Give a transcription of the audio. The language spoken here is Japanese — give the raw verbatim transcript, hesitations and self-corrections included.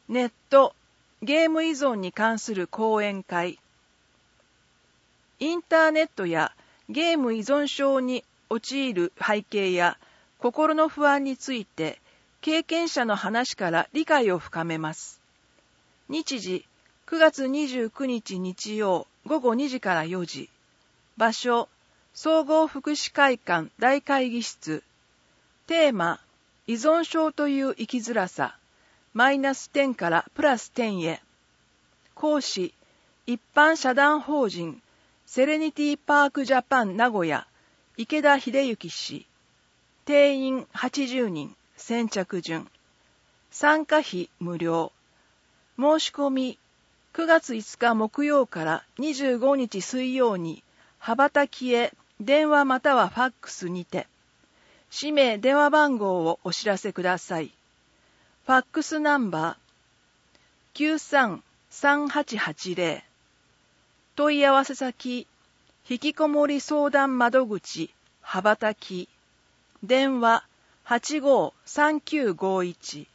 ネット、ゲーム依存に関する講演会。インターネットやゲーム依存症に陥る背景や心の不安について経験者の話から理解を深めます。日時くがつにじゅうくにち日曜ごごにじからよじ。場所総合福祉会館大会議室。テーマ依存症という生きづらさ。マイナスじゅうからプラスじゅうへ。講師、一般社団法人セレニティパークジャパン名古屋、池田秀幸氏。定員はちじゅうにん、先着順。参加費無料。申し込み、くがついつか木曜からにじゅうごにち水曜に、羽ばたきへ電話またはファックスにて。氏名、電話番号をお知らせください。ファックスナンバーきゅうさんさんはちはちゼロ。問い合わせ先、ひきこもり相談窓口、羽ばたき。電話はちごーさんきゅうごいち。